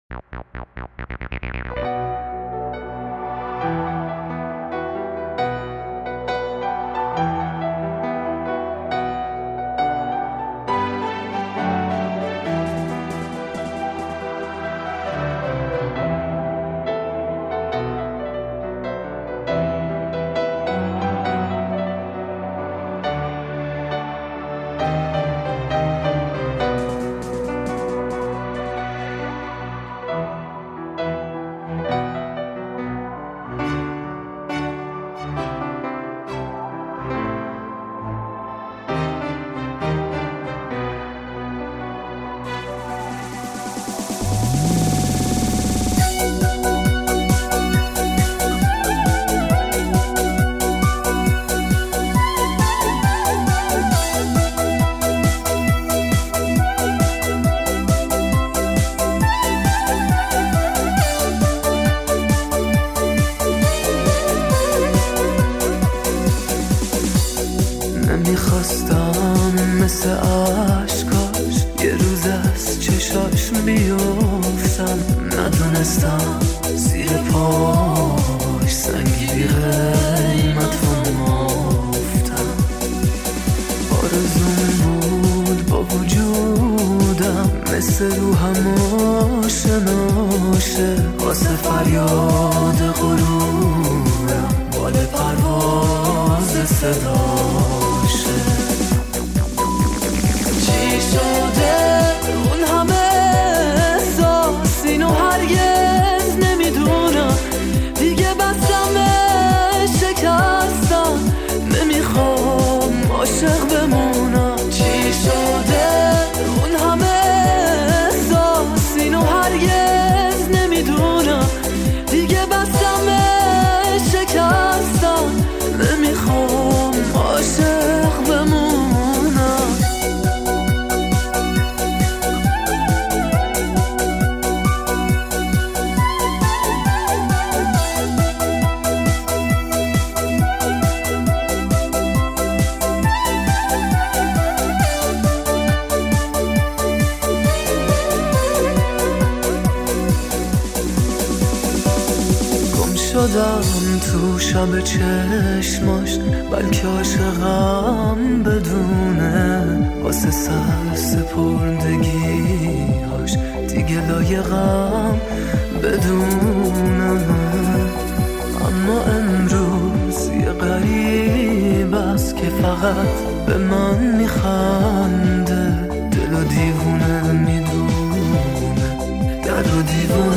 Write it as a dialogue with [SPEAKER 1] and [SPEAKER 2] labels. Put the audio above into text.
[SPEAKER 1] نمیخواستم مثل عشقاش یه روز از چشاش بیفتم، ندونستم زیر پاش سنگی بی قیمت و مفتم. آرزوم بود با وجودم مثل روحم آشناشه، واسه فریاد غرورم بال پرواز صداشه. چی شده اون همه احساس، اینو هرگز نمیدونم، دیگه بسمه شکستم، نمیخوام عاشق بمونم. چی شده اون همه احساس، اینو هرگز نمیدونم، دیگه بسمه شکستم، نمیخوام عاشق بمونم. شدم تو شب چشماش، بلکه عاشقم بدونه، واسه سر سپردگیاش دیگه لایقم بدونه. اما امروز یه غریب است که فقط به من میخنده، دل و دیوونه میدونه، در و دیوونه